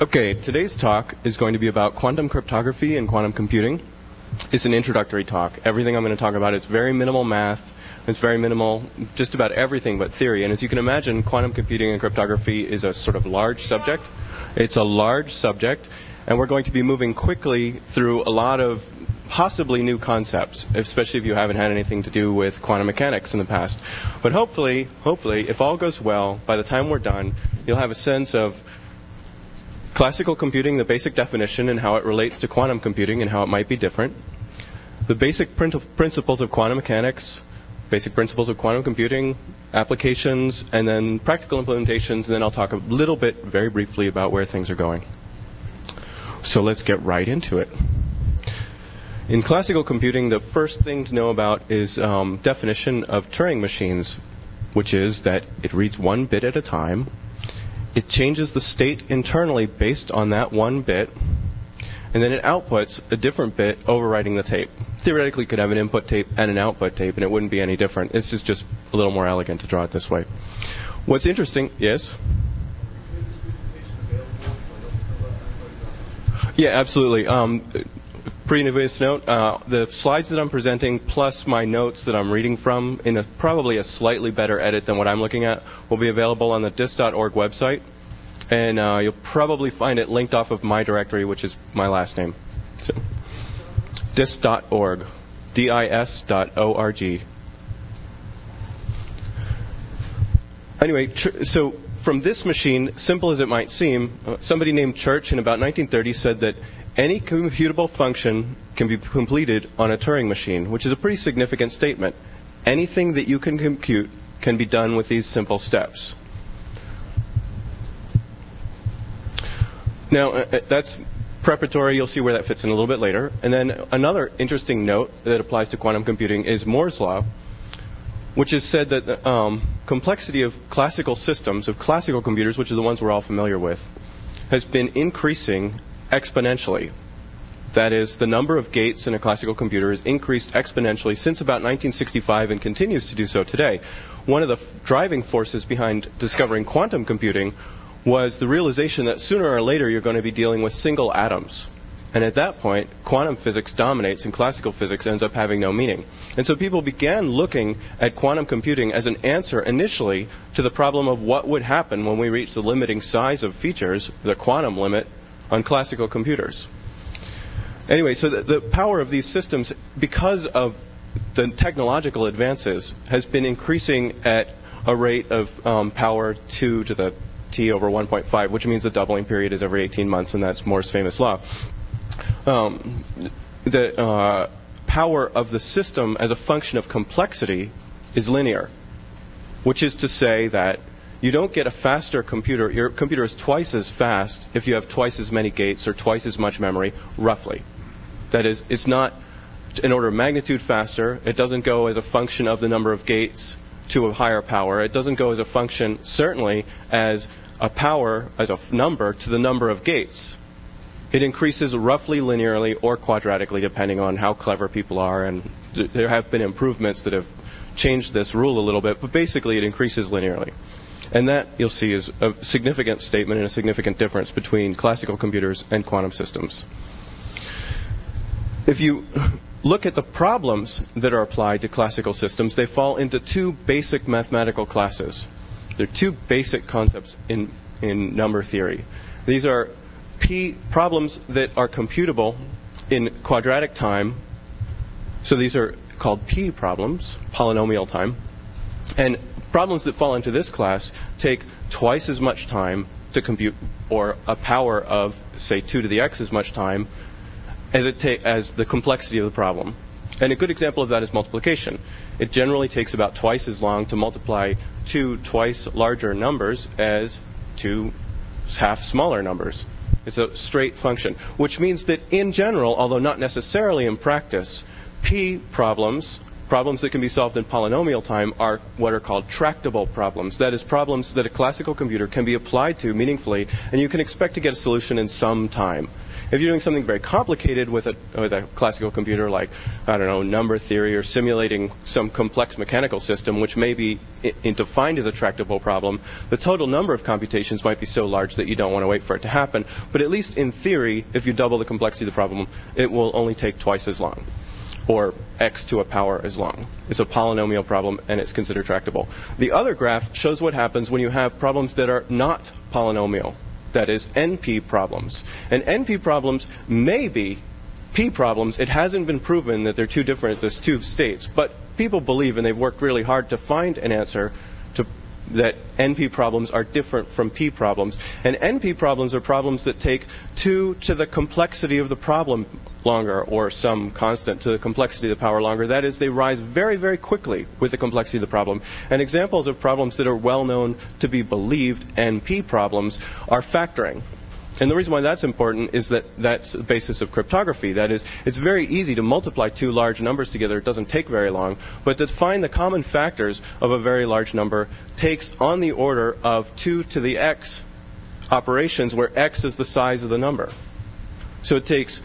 Okay, today's talk is going to be about quantum cryptography and quantum computing. It's an introductory talk. Everything I'm going to talk about is very minimal math. It's very minimal, just about everything but theory. And as you can imagine, quantum computing and cryptography is a sort of large subject. It's a large subject, and we're going to be moving quickly through a lot of possibly new concepts, especially if you haven't had anything to do with quantum mechanics in the past. But hopefully, if all goes well, by the time we're done, you'll have a sense of classical computing, the basic definition, and how it relates to quantum computing and how it might be different. The basic principles of quantum mechanics, basic principles of quantum computing, applications, and then practical implementations, and then I'll talk a little bit, very briefly, about where things are going. So let's get right into it. In classical computing, the first thing to know about is definition of Turing machines, which is that it reads one bit at a time. It changes the state internally based on that one bit, and then it outputs a different bit overwriting the tape. Theoretically, you could have an input tape and an output tape, and it wouldn't be any different. It's just a little more elegant to draw it this way. What's interesting, yes? Yeah, absolutely. Previous note, the slides that I'm presenting plus my notes that I'm reading from in probably a slightly better edit than what I'm looking at will be available on the dis.org website. And you'll probably find it linked off of my directory, which is my last name. So, dis.org, dis.org. Anyway, so from this machine, simple as it might seem, somebody named Church in about 1930 said that any computable function can be completed on a Turing machine, which is a pretty significant statement. Anything that you can compute can be done with these simple steps. Now, that's preparatory. You'll see where that fits in a little bit later. And then another interesting note that applies to quantum computing is Moore's Law, which has said that the complexity of classical systems, of classical computers, which are the ones we're all familiar with, has been increasing exponentially. That is, the number of gates in a classical computer has increased exponentially since about 1965 and continues to do so today. One of the driving forces behind discovering quantum computing was the realization that sooner or later you're going to be dealing with single atoms. And at that point, quantum physics dominates and classical physics ends up having no meaning. And so people began looking at quantum computing as an answer initially to the problem of what would happen when we reach the limiting size of features, the quantum limit, on classical computers. Anyway, so the power of these systems, because of the technological advances, has been increasing at a rate of power 2 to the t over 1.5, which means the doubling period is every 18 months, and that's Moore's famous law. The power of the system as a function of complexity is linear, which is to say that you don't get a faster computer. Your computer is twice as fast if you have twice as many gates or twice as much memory, roughly. That is, it's not an order of magnitude faster. It doesn't go as a function of the number of gates to a higher power. It doesn't go as a function, certainly, as a power, as a number to the number of gates. It increases roughly linearly or quadratically, depending on how clever people are. And there have been improvements that have changed this rule a little bit, but basically it increases linearly. And that, you'll see, is a significant statement and a significant difference between classical computers and quantum systems. If you look at the problems that are applied to classical systems, they fall into two basic mathematical classes. There are two basic concepts in number theory. These are problems that are computable in quadratic time. So these are called P problems, polynomial time. And problems that fall into this class take twice as much time to compute, or a power of, say, 2 to the x as much time as the complexity of the problem. And a good example of that is multiplication. It generally takes about twice as long to multiply two twice larger numbers as two half smaller numbers. It's a straight function, which means that in general, although not necessarily in practice, P problems Problems that can be solved in polynomial time are what are called tractable problems. That is, problems that a classical computer can be applied to meaningfully, and you can expect to get a solution in some time. If you're doing something very complicated with a classical computer, like, I don't know, number theory or simulating some complex mechanical system, which may be defined as a tractable problem, the total number of computations might be so large that you don't want to wait for it to happen. But at least in theory, if you double the complexity of the problem, it will only take twice as long, or x to a power as long. It's a polynomial problem, and it's considered tractable. The other graph shows what happens when you have problems that are not polynomial. That is, NP problems. And NP problems may be P problems. It hasn't been proven that they're two different, there's two states. But people believe, and they've worked really hard to find an answer that NP problems are different from P problems. And NP problems are problems that take 2 to the complexity of the problem longer, or some constant to the complexity of the power longer. That is, they rise very, very quickly with the complexity of the problem. And examples of problems that are well known to be believed NP problems are factoring. And the reason why that's important is that that's the basis of cryptography. That is, it's very easy to multiply two large numbers together. It doesn't take very long. But to find the common factors of a very large number takes on the order of 2 to the x operations, where x is the size of the number. So it takes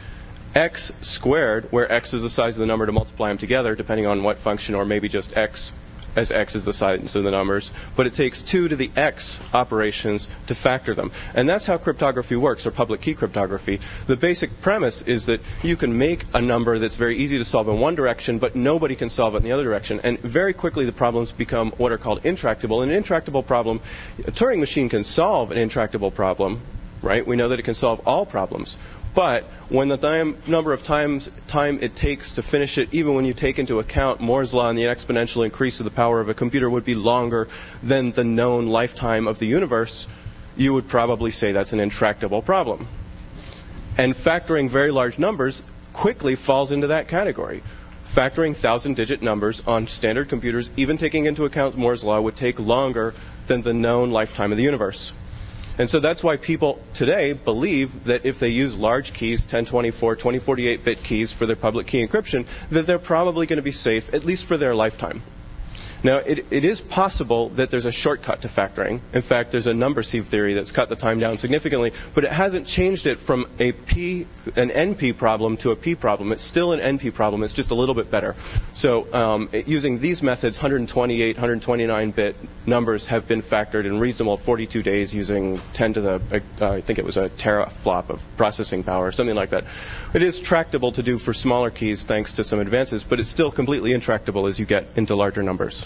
x squared, where x is the size of the number, to multiply them together, depending on what function, or maybe just x, as x is the size of the numbers. But it takes 2 to the x operations to factor them. And that's how cryptography works, or public key cryptography. The basic premise is that you can make a number that's very easy to solve in one direction, but nobody can solve it in the other direction. And very quickly the problems become what are called intractable. An intractable problem, a Turing machine can solve an intractable problem, right? We know that it can solve all problems. But when the number of time it takes to finish it, even when you take into account Moore's law and the exponential increase of the power of a computer, would be longer than the known lifetime of the universe, you would probably say that's an intractable problem. And factoring very large numbers quickly falls into that category. Factoring 1,000-digit numbers on standard computers, even taking into account Moore's law, would take longer than the known lifetime of the universe. And so that's why people today believe that if they use large keys, 1024, 2048-bit keys for their public key encryption, that they're probably going to be safe, at least for their lifetime. Now, it is possible that there's a shortcut to factoring. In fact, there's a number sieve theory that's cut the time down significantly, but it hasn't changed it from an NP problem to a P problem. It's still an NP problem. It's just a little bit better. So using these methods, 128, 129-bit numbers have been factored in reasonable 42 days using 10 to the, I think it was a teraflop of processing power, something like that. It is tractable to do for smaller keys thanks to some advances, but it's still completely intractable as you get into larger numbers.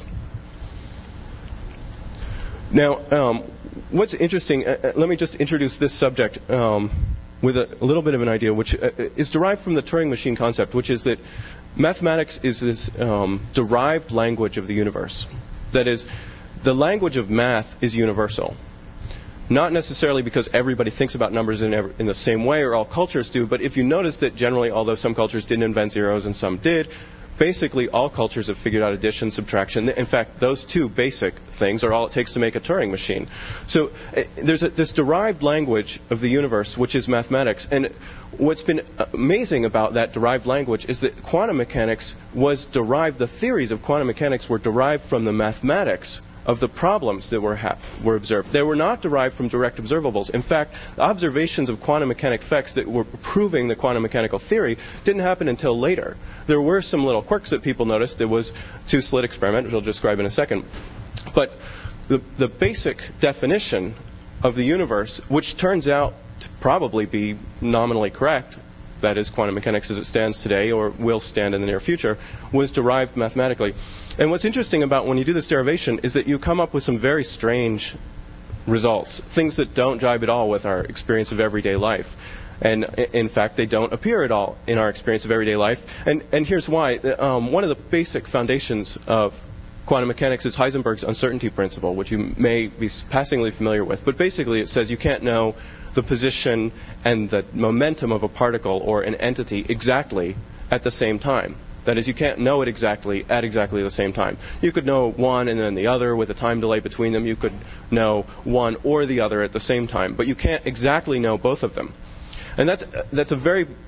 Now, what's interesting, let me just introduce this subject with a little bit of an idea, which is derived from the Turing machine concept, which is that mathematics is this derived language of the universe. That is, the language of math is universal. Not necessarily because everybody thinks about numbers in the same way, or all cultures do, but if you notice that generally, although some cultures didn't invent zeros and some did, basically all cultures have figured out addition, subtraction. In fact, those two basic things are all it takes to make a Turing machine. So there's this derived language of the universe, which is mathematics. And what's been amazing about that derived language is that quantum mechanics was derived, the theories of quantum mechanics were derived from the mathematics of the problems that were observed. They were not derived from direct observables. In fact, observations of quantum mechanic effects that were proving the quantum mechanical theory didn't happen until later. There were some little quirks that people noticed. There was two-slit experiment, which I'll describe in a second. But the basic definition of the universe, which turns out to probably be nominally correct, that is, quantum mechanics as it stands today or will stand in the near future, was derived mathematically. And what's interesting about when you do this derivation is that you come up with some very strange results, things that don't jibe at all with our experience of everyday life. And in fact, they don't appear at all in our experience of everyday life. And here's why. One of the basic foundations of quantum mechanics is Heisenberg's uncertainty principle, which you may be passingly familiar with. But basically, it says you can't know the position and the momentum of a particle or an entity exactly at the same time. That is, you can't know it exactly at exactly the same time. You could know one and then the other with a time delay between them. You could know one or the other at the same time. But you can't exactly know both of them. And that's a very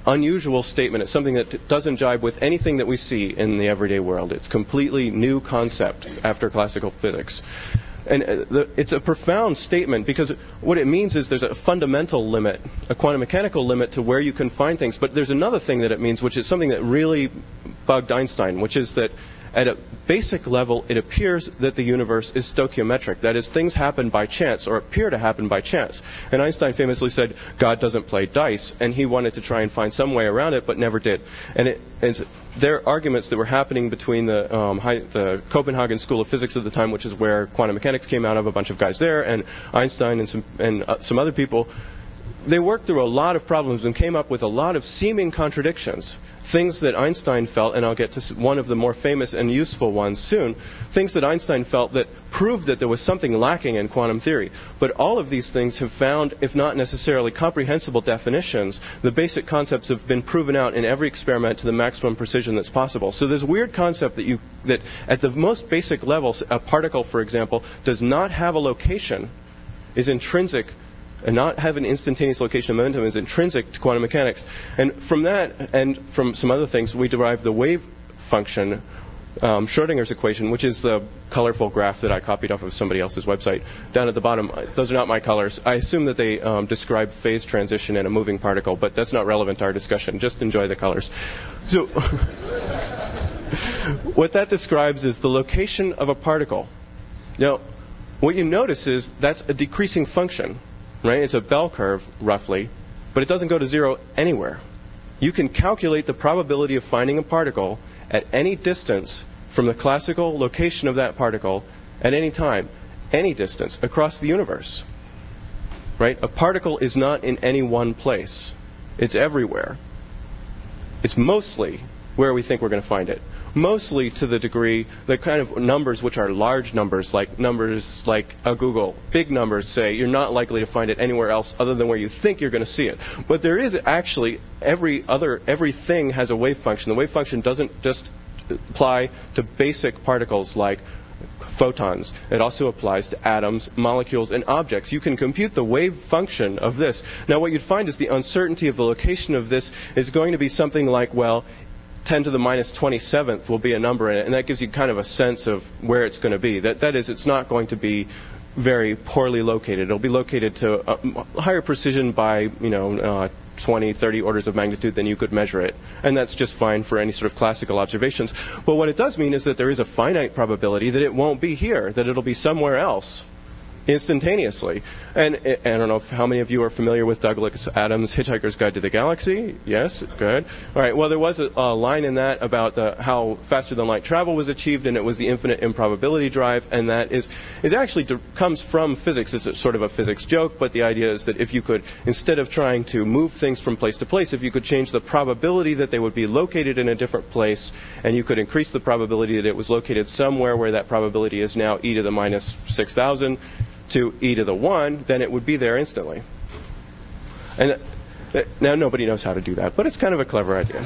unusual statement. It's something that doesn't jibe with anything that we see in the everyday world. It's completely new concept after classical physics. And it's a profound statement because what it means is there's a fundamental limit, a quantum mechanical limit to where you can find things. But there's another thing that it means, which is something that really bugged Einstein, which is that at a basic level, it appears that the universe is stoichiometric. That is, things happen by chance or appear to happen by chance. And Einstein famously said, God doesn't play dice, and he wanted to try and find some way around it, but never did. And there are arguments that were happening between the Copenhagen School of Physics at the time, which is where quantum mechanics came out of, a bunch of guys there, and Einstein and some other people. They worked through a lot of problems and came up with a lot of seeming contradictions, things that Einstein felt, and I'll get to one of the more famous and useful ones soon, things that Einstein felt that proved that there was something lacking in quantum theory. But all of these things have found, if not necessarily comprehensible definitions, the basic concepts have been proven out in every experiment to the maximum precision that's possible. So there's a weird concept that at the most basic level, a particle, for example, does not have a location, is intrinsic, and not have an instantaneous location of momentum is intrinsic to quantum mechanics. And from that, and from some other things, we derive the wave function, Schrodinger's equation, which is the colorful graph that I copied off of somebody else's website. Down at the bottom, those are not my colors. I assume that they describe phase transition in a moving particle, but that's not relevant to our discussion. Just enjoy the colors. So what that describes is the location of a particle. Now, what you notice is that's a decreasing function. Right? It's a bell curve, roughly, but it doesn't go to zero anywhere. You can calculate the probability of finding a particle at any distance from the classical location of that particle at any time, any distance across the universe. Right? A particle is not in any one place. It's everywhere. It's mostly where we think we're going to find it. Mostly to the degree, the kind of numbers which are large numbers like a Google, big numbers say you're not likely to find it anywhere else other than where you think you're going to see it. But there is actually everything has a wave function. The wave function doesn't just apply to basic particles like photons. It also applies to atoms, molecules, and objects. You can compute the wave function of this. Now, what you'd find is the uncertainty of the location of this is going to be something like, 10 to the minus 27th will be a number in it, and that gives you kind of a sense of where it's going to be. That is, it's not going to be very poorly located. It'll be located to a higher precision by, 20, 30 orders of magnitude than you could measure it. And that's just fine for any sort of classical observations. But what it does mean is that there is a finite probability that it won't be here, that it'll be somewhere else instantaneously. And I don't know how many of you are familiar with Douglas Adams' Hitchhiker's Guide to the Galaxy. Yes, good. All right, well, there was a line in that about how faster-than-light travel was achieved, and it was the infinite improbability drive, and that is actually comes from physics. It's sort of a physics joke, but the idea is that if you could, instead of trying to move things from place to place, if you could change the probability that they would be located in a different place, and you could increase the probability that it was located somewhere where that probability is now e to the minus 6,000, to e to the 1, then it would be there instantly. And now nobody knows how to do that, but it's kind of a clever idea.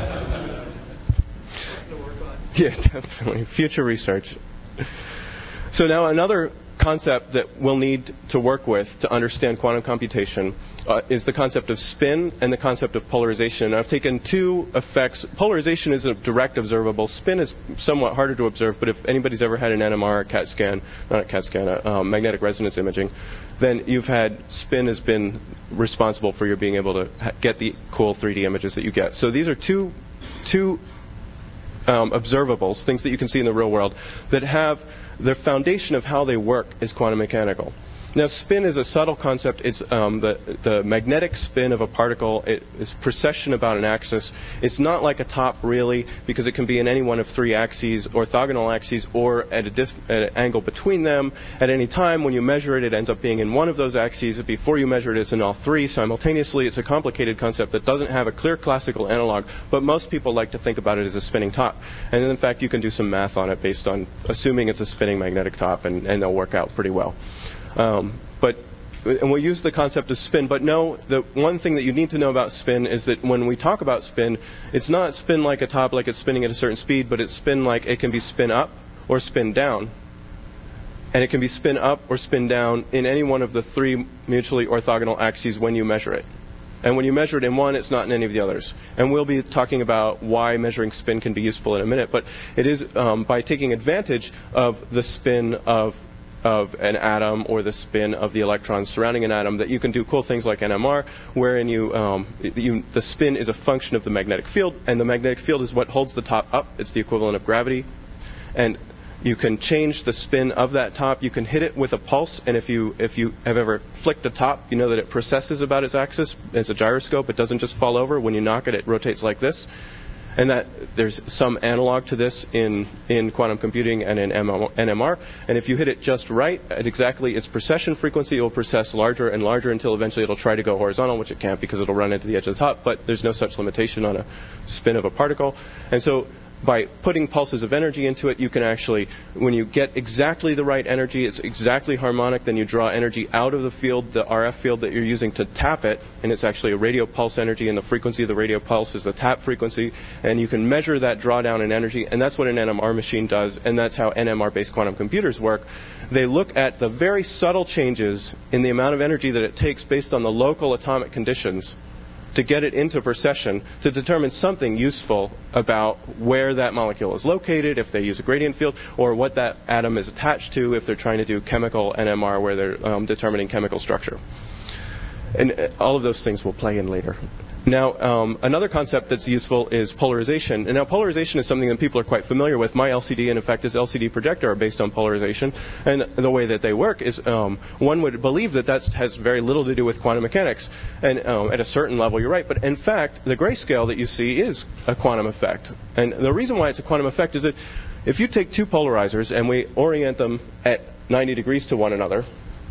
Yeah, definitely. Future research. So now another concept that we'll need to work with to understand quantum computation is the concept of spin and the concept of polarization. And I've taken two effects. Polarization is a direct observable. Spin is somewhat harder to observe, but if anybody's ever had an NMR, magnetic resonance imaging, then you've had spin has been responsible for your being able to get the cool 3D images that you get. So these are two observables, things that you can see in the real world, that have the foundation of how they work is quantum mechanical. Now, spin is a subtle concept. It's the magnetic spin of a particle. It is precession about an axis. It's not like a top, really, because it can be in any one of three axes, orthogonal axes, or at an angle between them. At any time, when you measure it, it ends up being in one of those axes. Before you measure it, it's in all three simultaneously. It's a complicated concept that doesn't have a clear classical analog, but most people like to think about it as a spinning top. And then, in fact, you can do some math on it based on assuming it's a spinning magnetic top, and they'll work out pretty well. And we'll use the concept of spin, but no, the one thing that you need to know about spin is that when we talk about spin, it's not spin like a top, like it's spinning at a certain speed, but it's spin like it can be spin up or spin down. And it can be spin up or spin down in any one of the three mutually orthogonal axes when you measure it. And when you measure it in one, it's not in any of the others. And we'll be talking about why measuring spin can be useful in a minute. But it is by taking advantage of the spin of an atom or the spin of the electrons surrounding an atom that you can do cool things like NMR, wherein the spin is a function of the magnetic field, and the magnetic field is what holds the top up. It's the equivalent of gravity. And you can change the spin of that top. You can hit it with a pulse, and if you have ever flicked a top, you know that it precesses about its axis. It's a gyroscope. It doesn't just fall over. When you knock it, it rotates like this. And that there's some analog to this in quantum computing and in NMR. And if you hit it just right at exactly its precession frequency, it will precess larger and larger until eventually it'll try to go horizontal, which it can't because it'll run into the edge of the top. But there's no such limitation on a spin of a particle. And so by putting pulses of energy into it, you can actually, when you get exactly the right energy, it's exactly harmonic, then you draw energy out of the field, the RF field that you're using to tap it, and it's actually a radio pulse energy, and the frequency of the radio pulse is the tap frequency, and you can measure that drawdown in energy, and that's what an NMR machine does, and that's how NMR-based quantum computers work. They look at the very subtle changes in the amount of energy that it takes based on the local atomic conditions to get it into precession to determine something useful about where that molecule is located, if they use a gradient field, or what that atom is attached to if they're trying to do chemical NMR where they're determining chemical structure. And all of those things will play in later. Now, another concept that's useful is polarization. And now polarization is something that people are quite familiar with. My LCD and, in fact, this LCD projector are based on polarization. And the way that they work is one would believe that has very little to do with quantum mechanics. And at a certain level, you're right. But, in fact, the grayscale that you see is a quantum effect. And the reason why it's a quantum effect is that if you take two polarizers and we orient them at 90 degrees to one another,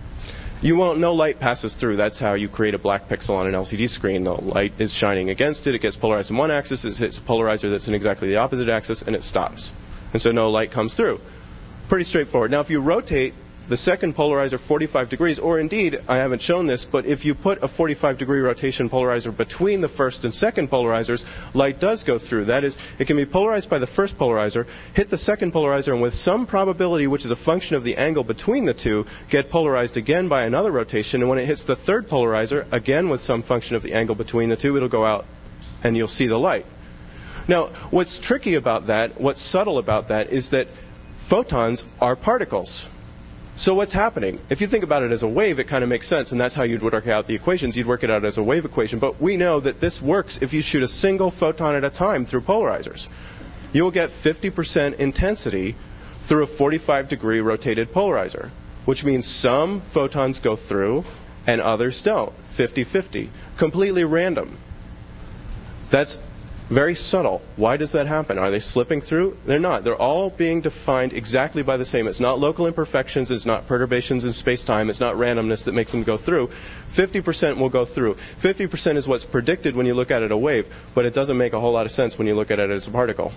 no light passes through. That's how you create a black pixel on an LCD screen. The light is shining against it. It gets polarized in one axis. It hits a polarizer that's in exactly the opposite axis, and it stops. And so no light comes through. Pretty straightforward. Now, if you rotate the second polarizer 45 degrees, or indeed, I haven't shown this, but if you put a 45-degree rotation polarizer between the first and second polarizers, light does go through. That is, it can be polarized by the first polarizer, hit the second polarizer, and with some probability, which is a function of the angle between the two, get polarized again by another rotation. And when it hits the third polarizer, again with some function of the angle between the two, it'll go out and you'll see the light. Now, what's tricky about that, what's subtle about that, is that photons are particles. So what's happening? If you think about it as a wave, it kind of makes sense, and that's how you'd work out the equations. You'd work it out as a wave equation. But we know that this works if you shoot a single photon at a time through polarizers. You'll get 50% intensity through a 45-degree rotated polarizer, which means some photons go through and others don't. 50-50. Completely random. That's very subtle. Why does that happen? Are they slipping through? They're not. They're all being defined exactly by the same. It's not local imperfections. It's not perturbations in space-time. It's not randomness that makes them go through. 50% will go through. 50% is what's predicted when you look at it a wave, but it doesn't make a whole lot of sense when you look at it as a particle.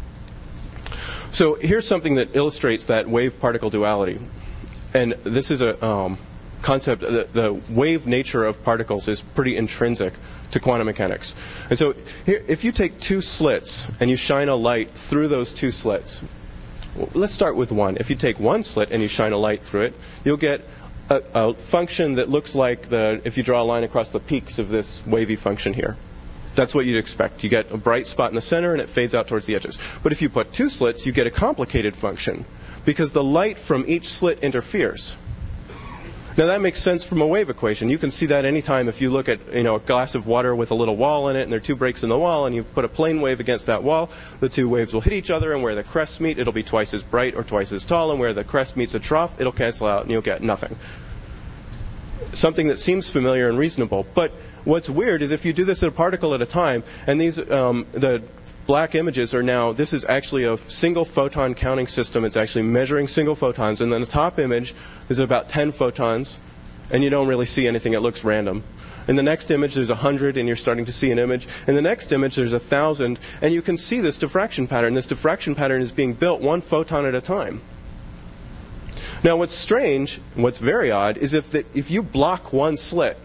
So here's something that illustrates that wave-particle duality. And this is a concept. The wave nature of particles is pretty intrinsic to quantum mechanics. And so here, if you take two slits and you shine a light through those two slits, let's start with one. If you take one slit and you shine a light through it, you'll get a function that looks like if you draw a line across the peaks of this wavy function here. That's what you'd expect. You get a bright spot in the center and it fades out towards the edges. But if you put two slits, you get a complicated function because the light from each slit interferes. Now, that makes sense from a wave equation. You can see that anytime if you look at a glass of water with a little wall in it, and there are two breaks in the wall, and you put a plane wave against that wall, the two waves will hit each other, and where the crests meet, it'll be twice as bright or twice as tall, and where the crest meets a trough, it'll cancel out, and you'll get nothing. Something that seems familiar and reasonable. But what's weird is if you do this at a particle at a time, and these the black images are now, this is actually a single photon counting system. It's actually measuring single photons. And then the top image is about 10 photons, and you don't really see anything. It looks random. In the next image, there's 100, and you're starting to see an image. In the next image, there's 1,000, and you can see this diffraction pattern. This diffraction pattern is being built one photon at a time. Now, what's strange, what's very odd, is if you block one slit,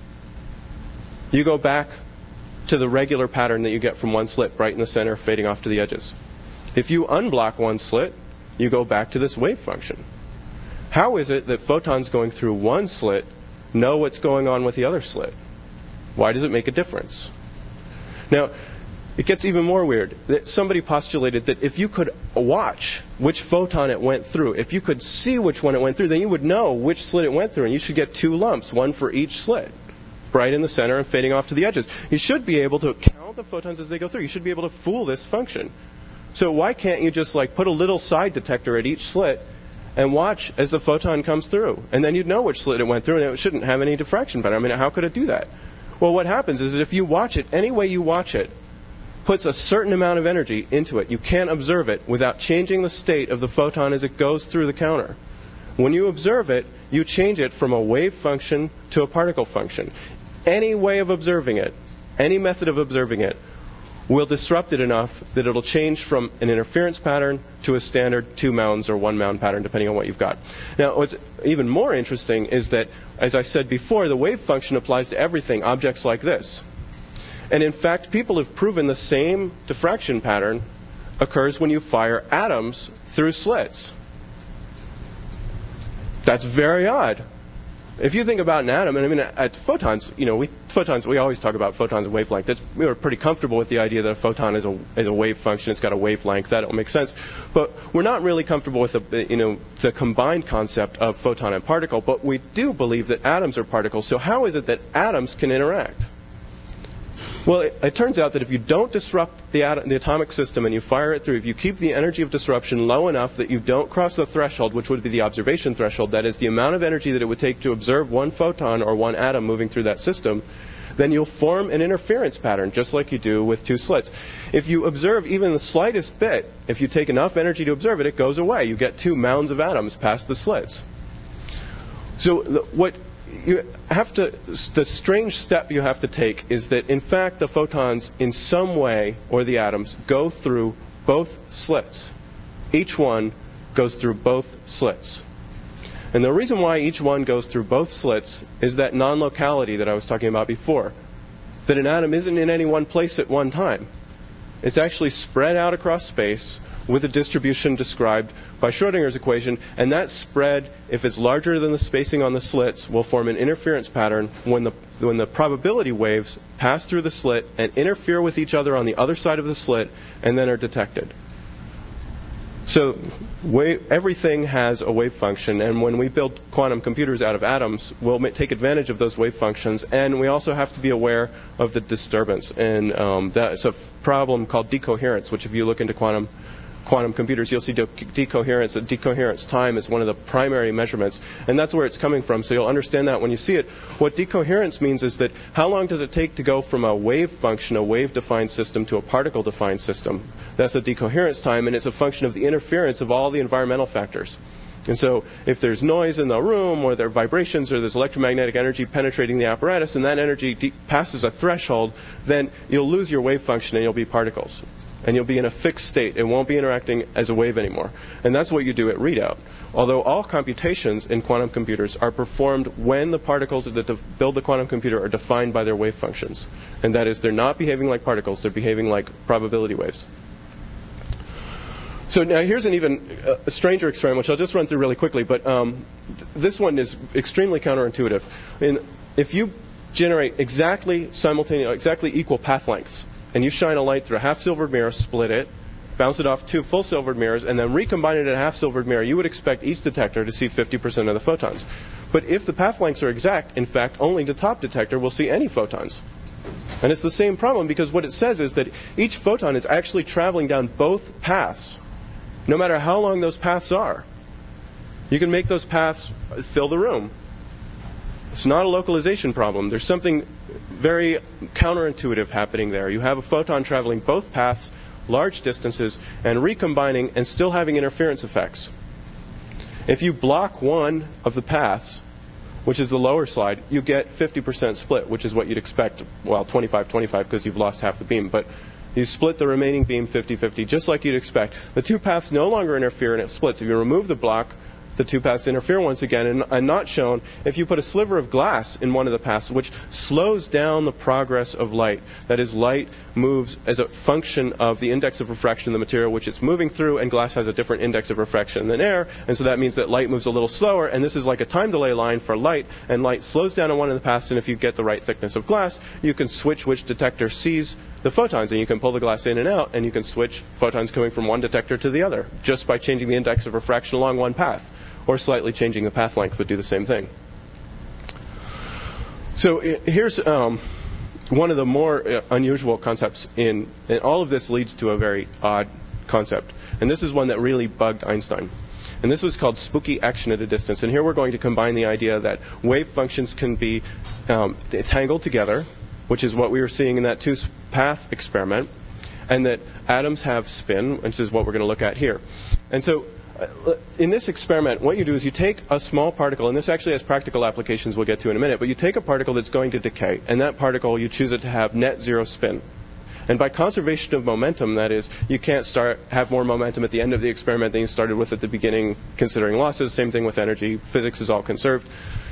you go back to the regular pattern that you get from one slit, bright in the center, fading off to the edges. If you unblock one slit, you go back to this wave function. How is it that photons going through one slit know what's going on with the other slit? Why does it make a difference? Now, it gets even more weird. Somebody postulated that if you could watch which photon it went through, if you could see which one it went through, then you would know which slit it went through, and you should get 2 lumps, one for each slit, bright in the center and fading off to the edges. You should be able to count the photons as they go through. You should be able to fool this function. So why can't you just put a little side detector at each slit and watch as the photon comes through? And then you'd know which slit it went through, and it shouldn't have any diffraction pattern. I mean, how could it do that? Well, what happens is if you watch it, any way you watch it, puts a certain amount of energy into it. You can't observe it without changing the state of the photon as it goes through the counter. When you observe it, you change it from a wave function to a particle function. Any way of observing it, any method of observing it, will disrupt it enough that it'll change from an interference pattern to a standard 2 mounds or 1 mound pattern, depending on what you've got. Now, what's even more interesting is that, as I said before, the wave function applies to everything, objects like this. And in fact, people have proven the same diffraction pattern occurs when you fire atoms through slits. That's very odd. If you think about an atom, and I mean, at photons, we always talk about photons and wavelength. We're pretty comfortable with the idea that a photon is a wave function. It's got a wavelength. That will make sense. But we're not really comfortable with the combined concept of photon and particle. But we do believe that atoms are particles. So how is it that atoms can interact? Well, it turns out that if you don't disrupt the atomic system and you fire it through, if you keep the energy of disruption low enough that you don't cross the threshold, which would be the observation threshold, that is the amount of energy that it would take to observe one photon or one atom moving through that system, then you'll form an interference pattern, just like you do with 2 slits. If you observe even the slightest bit, if you take enough energy to observe it, it goes away. You get 2 mounds of atoms past the slits. So the strange step you have to take is that, in fact, the photons in some way, or the atoms, go through both slits. Each one goes through both slits. And the reason why each one goes through both slits is that non-locality that I was talking about before, that an atom isn't in any one place at one time. It's actually spread out across space with a distribution described by Schrödinger's equation, and that spread, if it's larger than the spacing on the slits, will form an interference pattern when the probability waves pass through the slit and interfere with each other on the other side of the slit and then are detected. So everything has a wave function, and when we build quantum computers out of atoms, we'll take advantage of those wave functions, and we also have to be aware of the disturbance. And that's a problem called decoherence, which if you look into quantum computers, you'll see decoherence. Decoherence time is one of the primary measurements, and that's where it's coming from, so you'll understand that when you see it. What decoherence means is that how long does it take to go from a wave function, a wave-defined system, to a particle-defined system? That's a decoherence time, and it's a function of the interference of all the environmental factors. And so if there's noise in the room, or there are vibrations, or there's electromagnetic energy penetrating the apparatus, and that energy passes a threshold, then you'll lose your wave function and you'll be particles. And you'll be in a fixed state. It won't be interacting as a wave anymore. And that's what you do at readout. Although all computations in quantum computers are performed when the particles that build the quantum computer are defined by their wave functions. And that is, they're not behaving like particles, they're behaving like probability waves. So now here's an even stranger experiment, which I'll just run through really quickly. But this one is extremely counterintuitive. If you generate exactly equal path lengths, and you shine a light through a half-silvered mirror, split it, bounce it off 2 full-silvered mirrors, and then recombine it in a half-silvered mirror, you would expect each detector to see 50% of the photons. But if the path lengths are exact, in fact, only the top detector will see any photons. And it's the same problem, because what it says is that each photon is actually traveling down both paths, no matter how long those paths are. You can make those paths fill the room. It's not a localization problem. There's something very counterintuitive happening there. You have a photon traveling both paths, large distances, and recombining and still having interference effects. If you block one of the paths, which is the lower slide, you get 50% split, which is what you'd expect. Well, 25-25 because you've lost half the beam. But you split the remaining beam 50-50, just like you'd expect. The 2 paths no longer interfere and it splits. If you remove the block, the two paths interfere once again, and not shown if you put a sliver of glass in one of the paths, which slows down the progress of light. That is, light moves as a function of the index of refraction of the material which it's moving through, and glass has a different index of refraction than air, and so that means that light moves a little slower, and this is like a time delay line for light, and light slows down on one of the paths, and if you get the right thickness of glass, you can switch which detector sees the photons, and you can pull the glass in and out, and you can switch photons coming from one detector to the other, just by changing the index of refraction along one path, or slightly changing the path length would do the same thing. So here's one of the more unusual concepts and all of this leads to a very odd concept. And this is one that really bugged Einstein. And this was called spooky action at a distance. And here we're going to combine the idea that wave functions can be tangled together, which is what we were seeing in that two-path experiment, and that atoms have spin, which is what we're going to look at here. And so in this experiment, what you do is you take a small particle, and this actually has practical applications we'll get to in a minute, but you take a particle that's going to decay, and that particle, you choose it to have net zero spin. And by conservation of momentum, that is, you can't have more momentum at the end of the experiment than you started with at the beginning, considering losses. Same thing with energy. Physics is all conserved.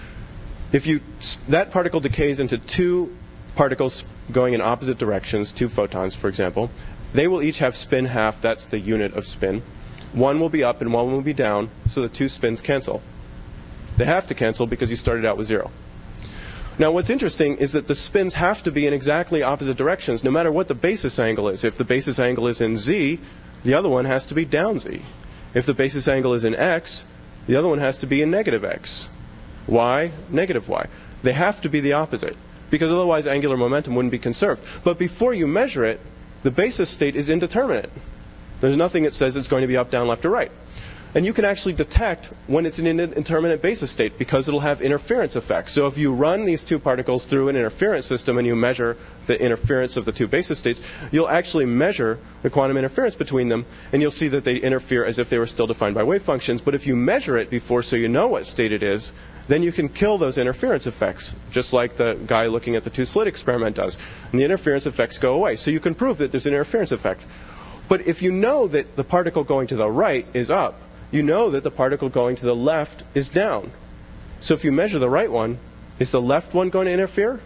That particle decays into two particles going in opposite directions, two photons, for example. They will each have spin half. That's the unit of spin. One will be up and one will be down, so the two spins cancel. They have to cancel because you started out with zero. Now, what's interesting is that the spins have to be in exactly opposite directions, no matter what the basis angle is. If the basis angle is in z, the other one has to be down z. If the basis angle is in x, the other one has to be in negative x. Y, negative y. They have to be the opposite, because otherwise angular momentum wouldn't be conserved. But before you measure it, the basis state is indeterminate. There's nothing that says it's going to be up, down, left, or right. And you can actually detect when it's an indeterminate basis state because it'll have interference effects. So if you run these two particles through an interference system and you measure the interference of the two basis states, you'll actually measure the quantum interference between them, and you'll see that they interfere as if they were still defined by wave functions. But if you measure it before so you know what state it is, then you can kill those interference effects, just like the guy looking at the two-slit experiment does. And the interference effects go away. So you can prove that there's an interference effect. But if you know that the particle going to the right is up, you know that the particle going to the left is down. So if you measure the right one, is the left one going to interfere?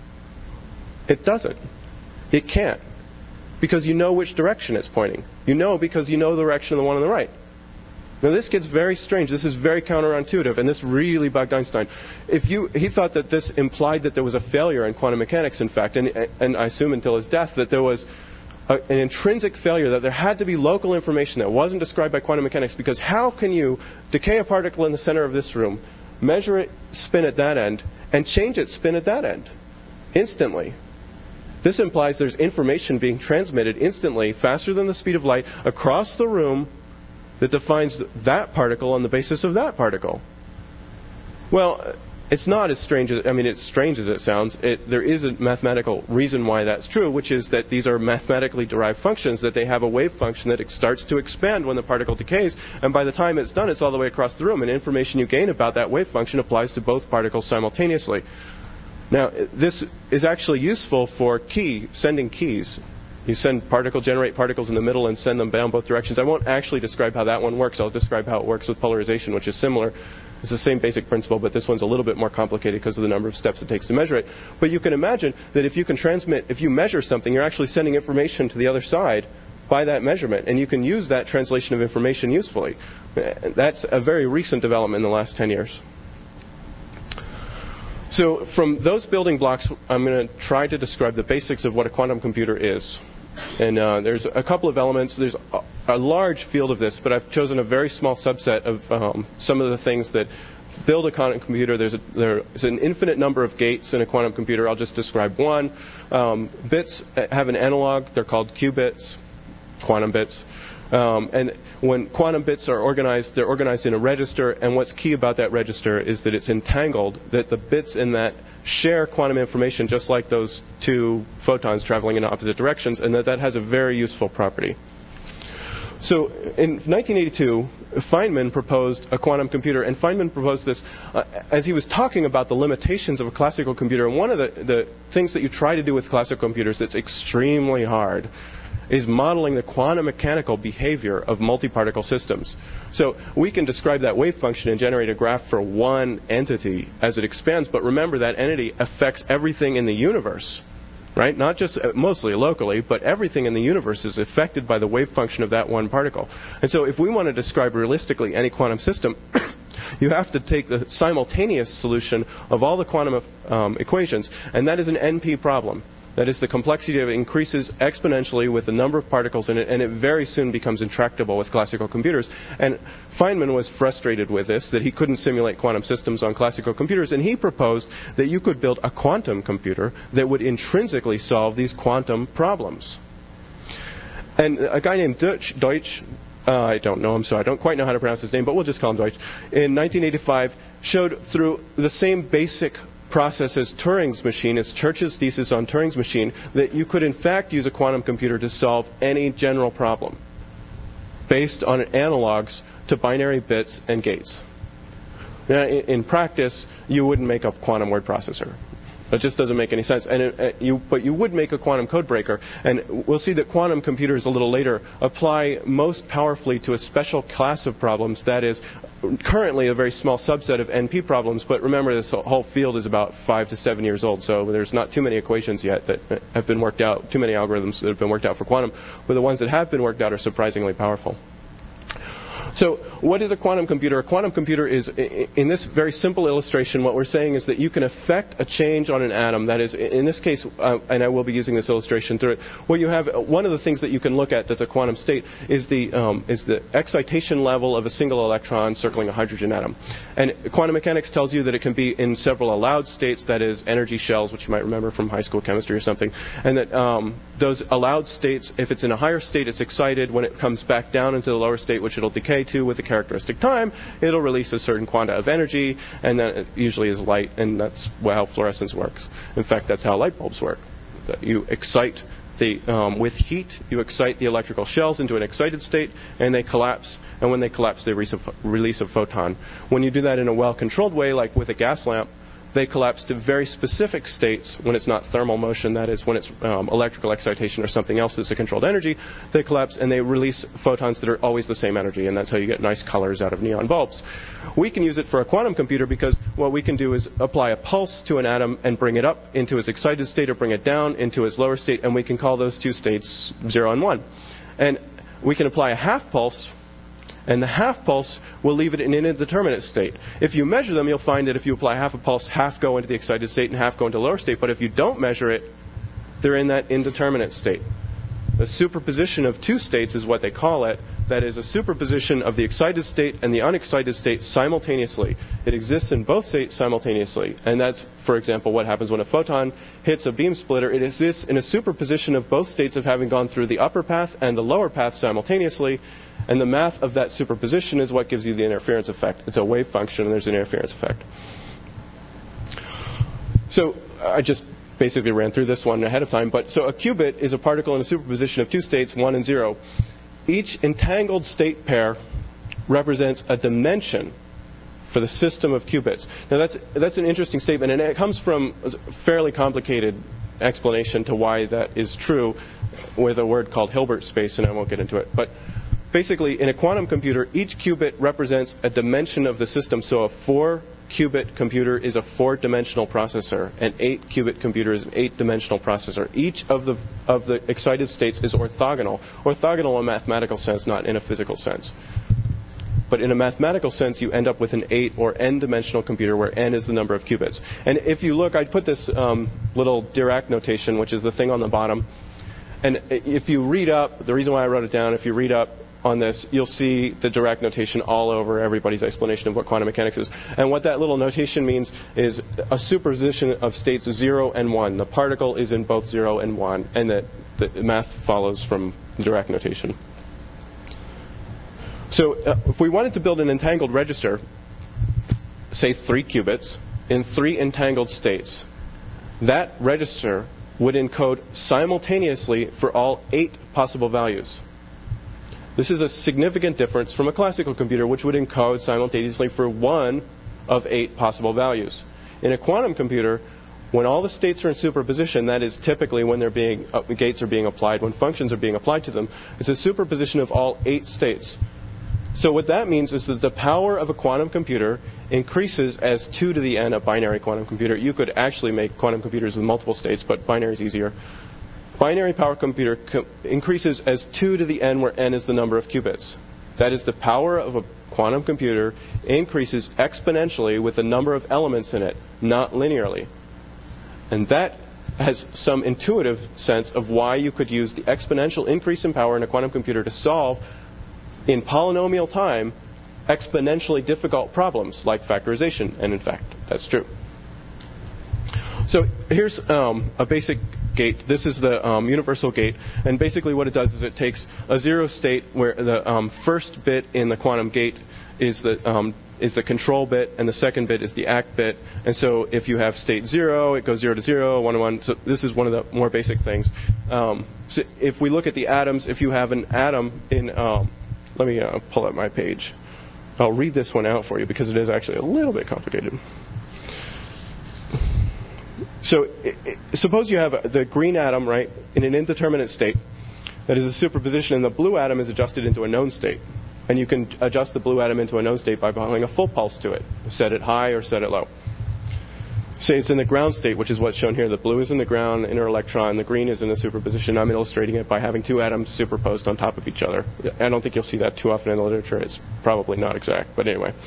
It doesn't. It can't. Because you know which direction it's pointing. You know because you know the direction of the one on the right. Now this gets very strange. This is very counterintuitive, and this really bugged Einstein. He thought that this implied that there was a failure in quantum mechanics, in fact, and I assume until his death, that there was an intrinsic failure, that there had to be local information that wasn't described by quantum mechanics, because how can you decay a particle in the center of this room, measure its spin at that end, and change its spin at that end instantly? This implies there's information being transmitted instantly, faster than the speed of light, across the room that defines that particle on the basis of that particle. Well, it's not as strange as, it's strange as it sounds. There is a mathematical reason why that's true, which is that these are mathematically derived functions, that they have a wave function that starts to expand when the particle decays, and by the time it's done, it's all the way across the room, and information you gain about that wave function applies to both particles simultaneously. Now, this is actually useful for sending keys. You generate particles in the middle and send them down both directions. I won't actually describe how that one works. I'll describe how it works with polarization, which is similar. It's the same basic principle, but this one's a little bit more complicated because of the number of steps it takes to measure it. But you can imagine that if you measure something, you're actually sending information to the other side by that measurement, and you can use that translation of information usefully. That's a very recent development in the last 10 years. So from those building blocks, I'm going to try to describe the basics of what a quantum computer is. And there's a couple of elements. There's a large field of this, but I've chosen a very small subset of some of the things that build a quantum computer. There's an infinite number of gates in a quantum computer. I'll just describe one. Bits have an analog. They're called qubits, quantum bits. And when quantum bits are organized, they're organized in a register, and what's key about that register is that it's entangled, that the bits in that share quantum information just like those two photons traveling in opposite directions, and that has a very useful property. So in 1982, Feynman proposed a quantum computer, and Feynman proposed this as he was talking about the limitations of a classical computer. And one of the things that you try to do with classical computers that's extremely hard is modeling the quantum mechanical behavior of multi-particle systems. So we can describe that wave function and generate a graph for one entity as it expands, but remember that entity affects everything in the universe, right? Not just mostly locally, but everything in the universe is affected by the wave function of that one particle. And so if we want to describe realistically any quantum system, you have to take the simultaneous solution of all the quantum equations, and that is an NP problem. That is, the complexity of it increases exponentially with the number of particles in it, and it very soon becomes intractable with classical computers. And Feynman was frustrated with this, that he couldn't simulate quantum systems on classical computers, and he proposed that you could build a quantum computer that would intrinsically solve these quantum problems. And a guy named Deutsch, I don't know, I'm sorry, I don't quite know how to pronounce his name, but we'll just call him Deutsch, in 1985 showed through the same basic process as Turing's machine, as Church's thesis on Turing's machine, that you could in fact use a quantum computer to solve any general problem based on analogs to binary bits and gates. Now, in practice, you wouldn't make a quantum word processor. It just doesn't make any sense. But you would make a quantum code breaker. And we'll see that quantum computers a little later apply most powerfully to a special class of problems that is currently a very small subset of NP problems. But remember, this whole field is about 5 to 7 years old, so there's not too many equations yet that have been worked out, too many algorithms that have been worked out for quantum. But the ones that have been worked out are surprisingly powerful. So what is a quantum computer? A quantum computer is, in this very simple illustration, what we're saying is that you can affect a change on an atom. That is, in this case, and I will be using this illustration through it, what you have, one of the things that you can look at that's a quantum state is the excitation level of a single electron circling a hydrogen atom. And quantum mechanics tells you that it can be in several allowed states, that is, energy shells, which you might remember from high school chemistry or something, and that those allowed states, if it's in a higher state, it's excited. When it comes back down into the lower state, which it'll decay to with a characteristic time, it'll release a certain quanta of energy, and that it usually is light, and that's how fluorescence works. In fact, that's how light bulbs work. You excite with heat, you excite the electrical shells into an excited state, and they collapse, and when they collapse, they release a photon. When you do that in a well-controlled way, like with a gas lamp, they collapse to very specific states when it's not thermal motion, that is, when it's electrical excitation or something else that's a controlled energy. They collapse and they release photons that are always the same energy, and that's how you get nice colors out of neon bulbs. We can use it for a quantum computer because what we can do is apply a pulse to an atom and bring it up into its excited state or bring it down into its lower state, and we can call those two states 0 and 1. And we can apply a half pulse, and the half pulse will leave it in an indeterminate state. If you measure them, you'll find that if you apply half a pulse, half go into the excited state and half go into lower state. But if you don't measure it, they're in that indeterminate state. The superposition of two states is what they call it. That is a superposition of the excited state and the unexcited state simultaneously. It exists in both states simultaneously. And that's, for example, what happens when a photon hits a beam splitter. It exists in a superposition of both states of having gone through the upper path and the lower path simultaneously. And the math of that superposition is what gives you the interference effect. It's a wave function, and there's an interference effect. So I just basically ran through this one ahead of time. So a qubit is a particle in a superposition of two states, 1 and 0. Each entangled state pair represents a dimension for the system of qubits. Now that's an interesting statement, and it comes from a fairly complicated explanation to why that is true with a word called Hilbert space, and I won't get into it. But basically, in a quantum computer, each qubit represents a dimension of the system. So a 4-qubit computer is a 4-dimensional processor. An 8-qubit computer is an 8-dimensional processor. Each of the excited states is orthogonal. Orthogonal in a mathematical sense, not in a physical sense. But in a mathematical sense, you end up with an 8 or n-dimensional computer where n is the number of qubits. And if you look, I'd put this little Dirac notation, which is the thing on the bottom. And if you read up, the reason why I wrote it down, if you read up on this, you'll see the Dirac notation all over everybody's explanation of what quantum mechanics is. And what that little notation means is a superposition of states 0 and 1. The particle is in both 0 and 1, and that the math follows from Dirac notation. So if we wanted to build an entangled register, say 3 qubits, in 3 entangled states, that register would encode simultaneously for all 8 possible values. This is a significant difference from a classical computer, which would encode simultaneously for 1 of 8 possible values. In a quantum computer, When all the states are in superposition, that is typically when gates are being applied, when functions are being applied to them, it's a superposition of all 8 states. So what that means is that the power of a quantum computer increases as 2 to the n, a binary quantum computer. You could actually make quantum computers with multiple states, but binary is easier. Binary power computer increases as 2 to the n, where n is the number of qubits. That is, the power of a quantum computer increases exponentially with the number of elements in it, not linearly. And that has some intuitive sense of why you could use the exponential increase in power in a quantum computer to solve, in polynomial time, exponentially difficult problems like factorization. And in fact, that's true. So here's a basic gate. This is the universal gate. And basically what it does is it takes a 0 state where the first bit in the quantum gate is the control bit, and the second bit is the ACK bit. And so if you have state 0, it goes 0 to 0, 1 to 1. So this is one of the more basic things. So if we look at the atoms, if you have an atom in... let me pull up my page. I'll read this one out for you because it is actually a little bit complicated. So suppose you have the green atom, right, in an indeterminate state. That is a superposition, and the blue atom is adjusted into a known state. And you can adjust the blue atom into a known state by applying a full pulse to it. Set it high or set it low. Say it's in the ground state, which is what's shown here. The blue is in the ground, inner electron. The green is in the superposition. I'm illustrating it by having 2 atoms superposed on top of each other. I don't think you'll see that too often in the literature. It's probably not exact, but anyway.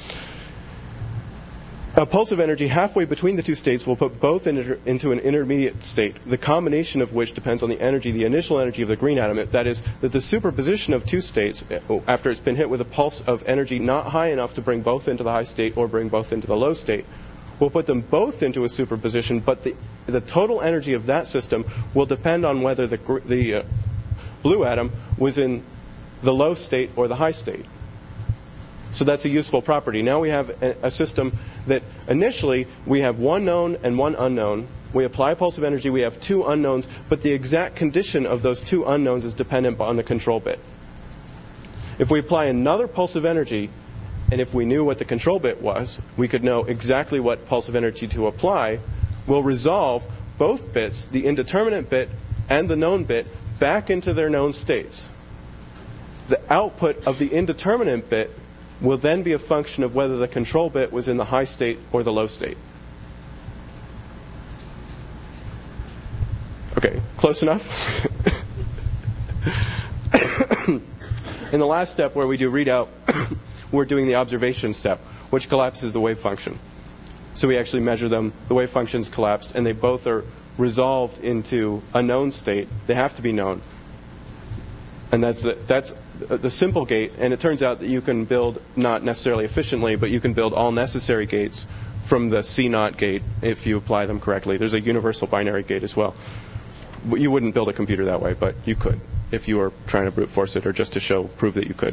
A pulse of energy halfway between the 2 states will put both into an intermediate state, the combination of which depends on the initial energy of the green atom. That is, that the superposition of 2 states, after it's been hit with a pulse of energy not high enough to bring both into the high state or bring both into the low state, will put them both into a superposition, but the total energy of that system will depend on whether the blue atom was in the low state or the high state. So that's a useful property. Now we have a system that initially we have 1 known and 1 unknown. We apply a pulse of energy, we have 2 unknowns, but the exact condition of those 2 unknowns is dependent on the control bit. If we apply another pulse of energy, and if we knew what the control bit was, we could know exactly what pulse of energy to apply. We'll resolve both bits, the indeterminate bit and the known bit, back into their known states. The output of the indeterminate bit will then be a function of whether the control bit was in the high state or the low state. Okay, close enough? In the last step where we do readout, we're doing the observation step, which collapses the wave function. So we actually measure them. The wave function's collapsed, and they both are resolved into a known state. They have to be known. And that's the simple gate. And it turns out that you can build, not necessarily efficiently, but you can build all necessary gates from the C0 gate if you apply them correctly. There's a universal binary gate as well. You wouldn't build a computer that way, but you could if you were trying to brute force it or just to prove that you could.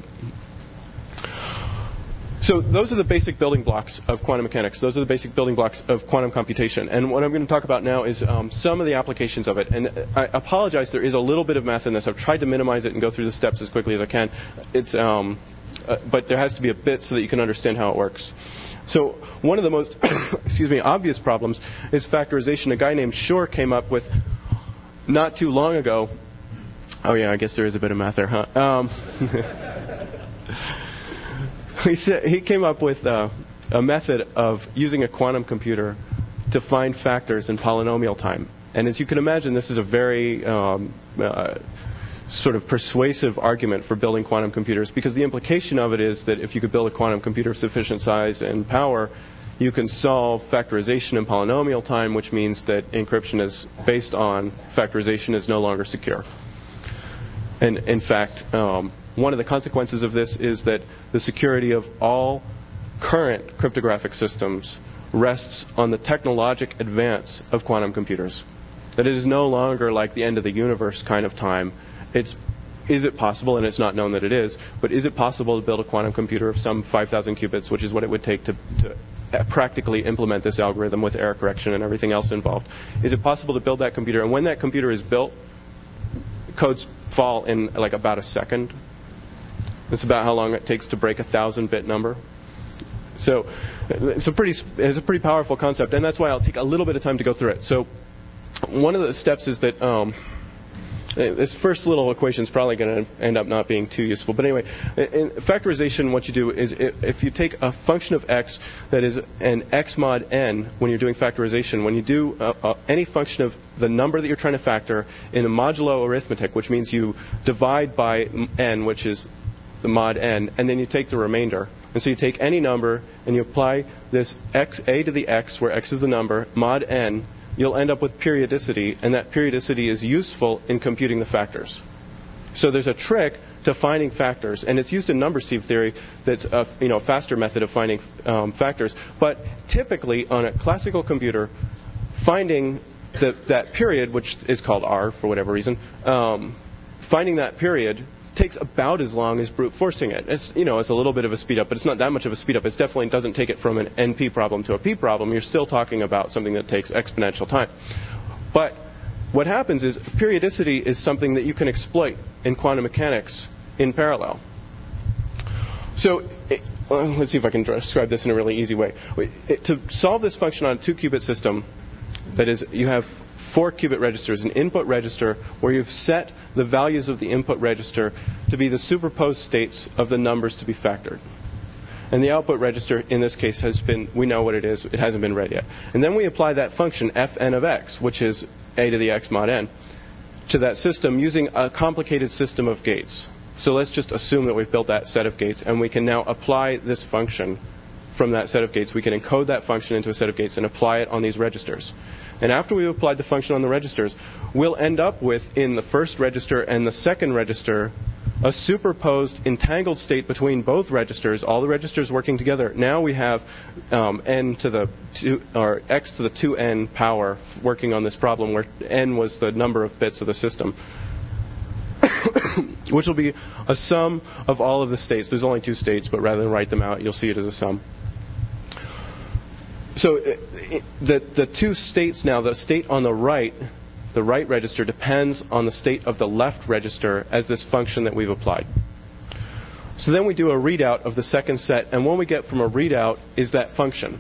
So those are the basic building blocks of quantum mechanics. Those are the basic building blocks of quantum computation. And what I'm going to talk about now is some of the applications of it. And I apologize, there is a little bit of math in this. I've tried to minimize it and go through the steps as quickly as I can. But there has to be a bit so that you can understand how it works. So one of the most obvious problems is factorization. A guy named Shor came up with, not too long ago. Oh yeah, I guess there is a bit of math there, huh? He came up with a method of using a quantum computer to find factors in polynomial time. And as you can imagine, this is a very sort of persuasive argument for building quantum computers, because the implication of it is that if you could build a quantum computer of sufficient size and power, you can solve factorization in polynomial time, which means that encryption is based on factorization is no longer secure. And in fact, one of the consequences of this is that the security of all current cryptographic systems rests on the technologic advance of quantum computers. That it is no longer like the end of the universe kind of time. Is it possible, and it's not known that it is, but is it possible to build a quantum computer of some 5,000 qubits, which is what it would take to practically implement this algorithm with error correction and everything else involved? Is it possible to build that computer? And when that computer is built, codes fall in like about a second. That's about how long it takes to break a 1,000-bit number. So it's a pretty powerful concept, and that's why I'll take a little bit of time to go through it. So one of the steps is that this first little equation is probably going to end up not being too useful. But anyway, in factorization, what you do is if you take a function of x that is an x mod n when you're doing factorization, when you do any function of the number that you're trying to factor in a modulo arithmetic, which means you divide by n, which is the mod n, and then you take the remainder. And so you take any number and you apply this x, a to the x, where x is the number, mod n, you'll end up with periodicity, and that periodicity is useful in computing the factors. So there's a trick to finding factors, and it's used in number sieve theory that's a faster method of finding factors. But typically on a classical computer, finding that period, which is called r for whatever reason, finding that period takes about as long as brute forcing it. It's a little bit of a speed up, but it's not that much of a speed up. It definitely doesn't take it from an NP problem to a P problem. You're still talking about something that takes exponential time. But what happens is periodicity is something that you can exploit in quantum mechanics in parallel. So let's see if I can describe this in a really easy way. To solve this function on a 2-qubit system, that is, you have 4-qubit registers, an input register where you've set the values of the input register to be the superposed states of the numbers to be factored. And the output register in this case we know what it is, it hasn't been read yet. And then we apply that function fn of x, which is a to the x mod n, to that system using a complicated system of gates. So let's just assume that we've built that set of gates, and we can now apply this function from that set of gates. We can encode that function into a set of gates and apply it on these registers. And after we've applied the function on the registers, we'll end up with, in the first register and the second register, a superposed entangled state between both registers, all the registers working together. Now we have x to the 2n power working on this problem, where n was the number of bits of the system, which will be a sum of all of the states. There's only 2 states, but rather than write them out, you'll see it as a sum. So the 2 states now, the state on the right register, depends on the state of the left register as this function that we've applied. So then we do a readout of the second set, and what we get from a readout is that function.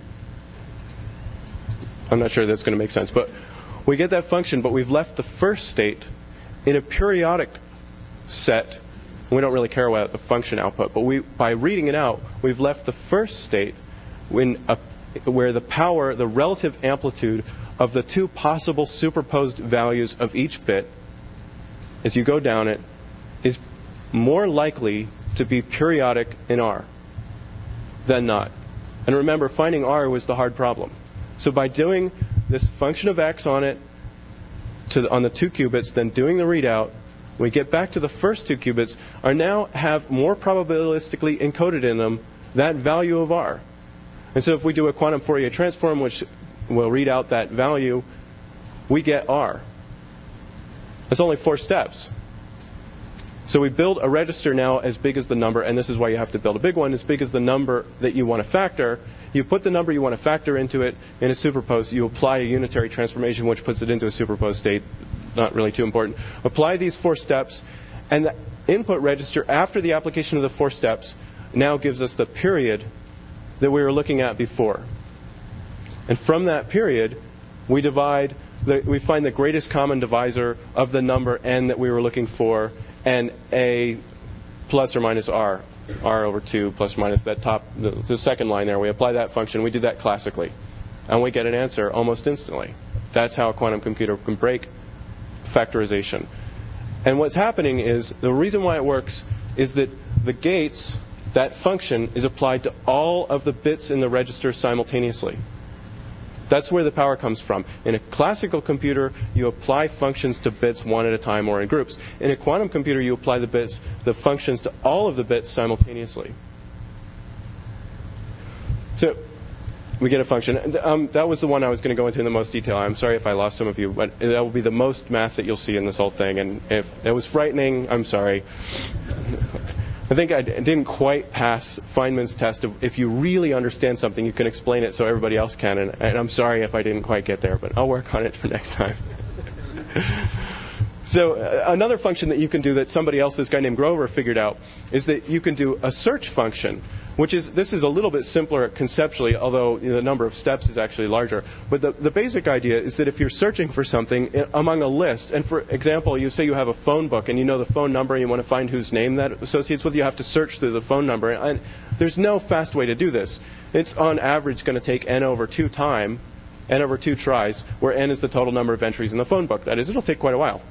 I'm not sure that's going to make sense, but we get that function, but we've left the first state in a periodic set. We don't really care about the function output, but by reading it out, we've left the first state where the relative amplitude of the 2 possible superposed values of each bit, as you go down it, is more likely to be periodic in R than not. And remember, finding R was the hard problem. So by doing this function of x on it on the 2 qubits, then doing the readout, we get back to the first 2 qubits, now have more probabilistically encoded in them that value of R. And so if we do a quantum Fourier transform, which will read out that value, we get R. That's only 4 steps. So we build a register now as big as the number, and this is why you have to build a big one, as big as the number that you want to factor. You put the number you want to factor into it in a superposed. You apply a unitary transformation, which puts it into a superposed state. Not really too important. Apply these 4 steps, and the input register, after the application of the 4 steps, now gives us the period that we were looking at before. And from that period, we find the greatest common divisor of the number n that we were looking for, and a plus or minus r over 2 plus or minus that the second line there. We apply that function. We do that classically, and we get an answer almost instantly. That's how a quantum computer can break factorization. And what's happening is, the reason why it works is that the gates, that function, is applied to all of the bits in the register simultaneously. That's where the power comes from. In a classical computer, you apply functions to bits one at a time or in groups. In a quantum computer, you apply the functions to all of the bits simultaneously. So we get a function. That was the one I was going to go into in the most detail. I'm sorry if I lost some of you, but that will be the most math that you'll see in this whole thing. And if it was frightening, I'm sorry. I think I didn't quite pass Feynman's test of, if you really understand something, you can explain it so everybody else can. And I'm sorry if I didn't quite get there, but I'll work on it for next time. So another function that you can do that somebody else, this guy named Grover, figured out is that you can do a search function, this is a little bit simpler conceptually, although the number of steps is actually larger. But the basic idea is that if you're searching for something among a list, and for example, you say you have a phone book and you know the phone number and you want to find whose name that associates with, you have to search through the phone number. And there's no fast way to do this. It's on average going to take n over 2 tries, where n is the total number of entries in the phone book. That is, it'll take quite a while.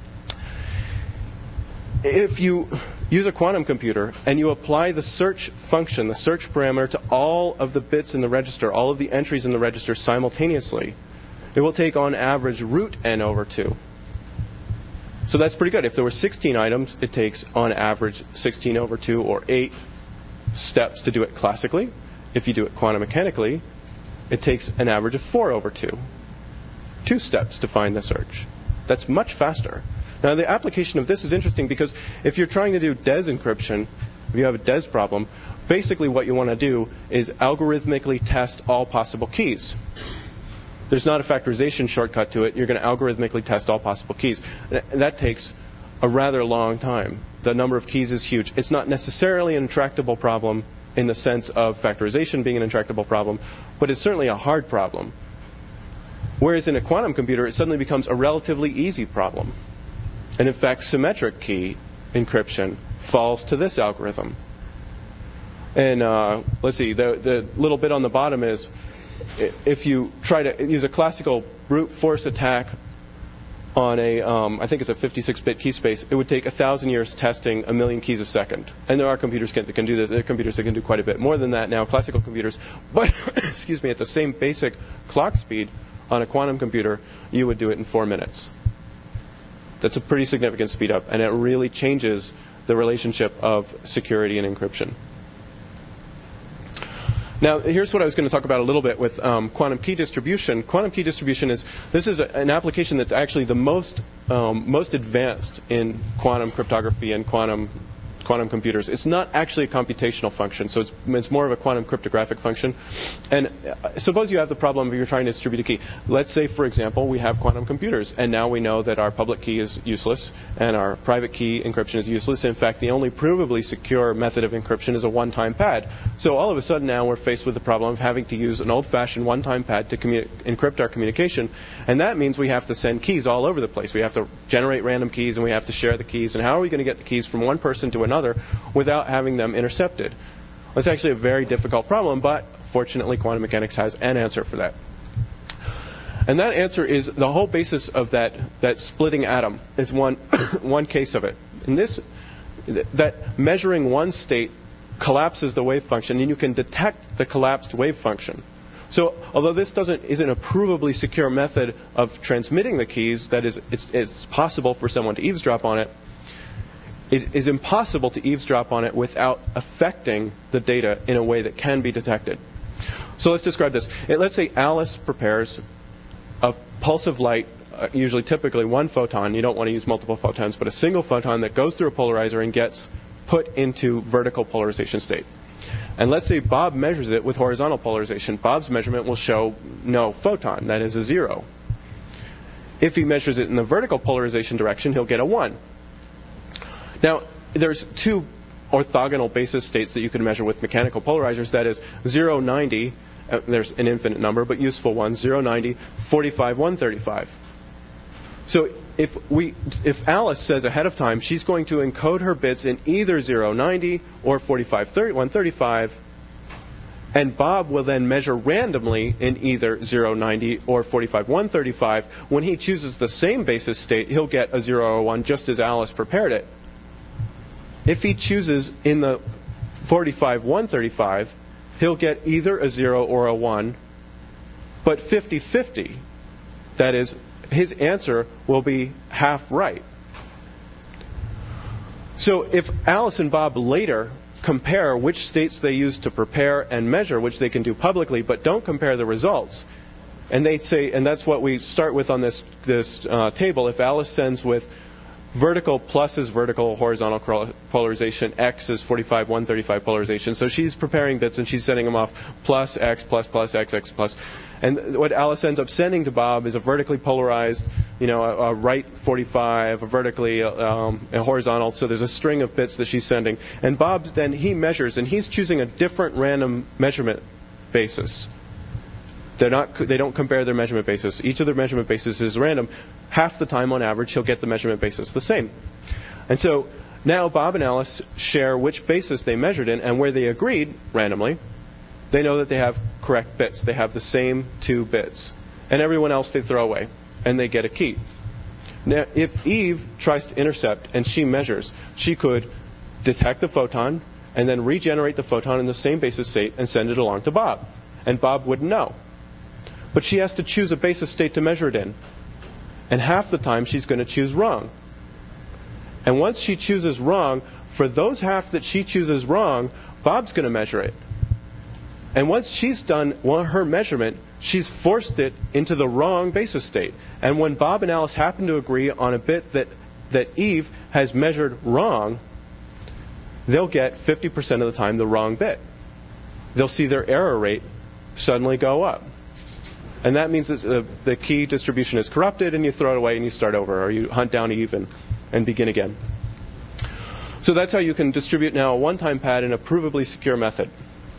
If you use a quantum computer and you apply the search function, the search parameter, to all of the bits in the register, all of the entries in the register simultaneously, it will take on average root n over 2. So that's pretty good. If there were 16 items, it takes on average 16 over 2, or 8 steps to do it classically. If you do it quantum mechanically, it takes an average of 4 over 2. 2 steps to find the search. That's much faster. Now, the application of this is interesting because if you're trying to do DES encryption, if you have a DES problem, basically what you want to do is algorithmically test all possible keys. There's not a factorization shortcut to it. You're going to algorithmically test all possible keys. And that takes a rather long time. The number of keys is huge. It's not necessarily an intractable problem in the sense of factorization being an intractable problem, but it's certainly a hard problem. Whereas in a quantum computer, it suddenly becomes a relatively easy problem. And in fact, symmetric key encryption falls to this algorithm. And let's see, the little bit on the bottom is if you try to use a classical brute force attack on I think it's a 56-bit key space, it would take 1,000 years testing 1 million keys a second. And there are computers that can do this. There are computers that can do quite a bit more than that now, classical computers. But, excuse me, at the same basic clock speed on a quantum computer, you would do it in 4 minutes. That's a pretty significant speed up, and it really changes the relationship of security and encryption. Now, here's what I was going to talk about a little bit with quantum key distribution. Quantum key distribution is an application that's actually the most advanced in quantum cryptography and quantum computers. It's not actually a computational function, so it's more of a quantum cryptographic function. And suppose you have the problem of you're trying to distribute a key. Let's say, for example, we have quantum computers, and now we know that our public key is useless and our private key encryption is useless. In fact, the only provably secure method of encryption is a one-time pad. So all of a sudden now we're faced with the problem of having to use an old-fashioned one-time pad to encrypt our communication, and that means we have to send keys all over the place. We have to generate random keys, and we have to share the keys. And how are we going to get the keys from one person to another without having them intercepted? Well, it's actually a very difficult problem, but fortunately quantum mechanics has an answer for that. And that answer is the whole basis of that splitting atom is one case of it. And that measuring one state collapses the wave function, and you can detect the collapsed wave function. So although this isn't a provably secure method of transmitting the keys, that is, it's possible for someone to eavesdrop on it, it is impossible to eavesdrop on it without affecting the data in a way that can be detected. So let's describe this. Let's say Alice prepares a pulse of light, typically one photon. You don't want to use multiple photons, but a single photon that goes through a polarizer and gets put into vertical polarization state. And let's say Bob measures it with horizontal polarization. Bob's measurement will show no photon, that is a 0. If he measures it in the vertical polarization direction, he'll get a 1. Now, there's 2 orthogonal basis states that you can measure with mechanical polarizers. That is 0, 90, there's an infinite number, but useful ones, 0, 90, 45, 135. So if Alice says ahead of time she's going to encode her bits in either 0, 90 or 45, 135, and Bob will then measure randomly in either 0, 90 or 45, 135, when he chooses the same basis state, he'll get a 0 or a 1 just as Alice prepared it. If he chooses in the 45, 135, he'll get either a 0 or a 1, but 50-50. That is, his answer will be half right. So if Alice and Bob later compare which states they used to prepare and measure, which they can do publicly, but don't compare the results, and they say, and that's what we start with on this table, if Alice sends with vertical plus is vertical horizontal polarization, X is 45, 135 polarization. So she's preparing bits and she's sending them off plus X, plus, X, X, plus. And what Alice ends up sending to Bob is a vertically polarized, a right 45, a vertically a horizontal. So there's a string of bits that she's sending. And Bob then, he measures, and he's choosing a different random measurement basis. They don't compare their measurement basis. Each of their measurement bases is random. Half the time, on average, he'll get the measurement basis the same. And so now Bob and Alice share which basis they measured in, and where they agreed randomly, they know that they have correct bits. They have the same 2 bits. And everyone else they throw away, and they get a key. Now, if Eve tries to intercept and she measures, she could detect the photon and then regenerate the photon in the same basis state and send it along to Bob. And Bob wouldn't know. But she has to choose a basis state to measure it in. And half the time she's going to choose wrong. And once she chooses wrong, for those half that she chooses wrong, Bob's going to measure it. And once she's done her measurement, she's forced it into the wrong basis state. And when Bob and Alice happen to agree on a bit that Eve has measured wrong, they'll get 50% of the time the wrong bit. They'll see their error rate suddenly go up. And that means that the key distribution is corrupted, and you throw it away and you start over, or you hunt down Eve and begin again. So that's how you can distribute now a one-time pad in a provably secure method.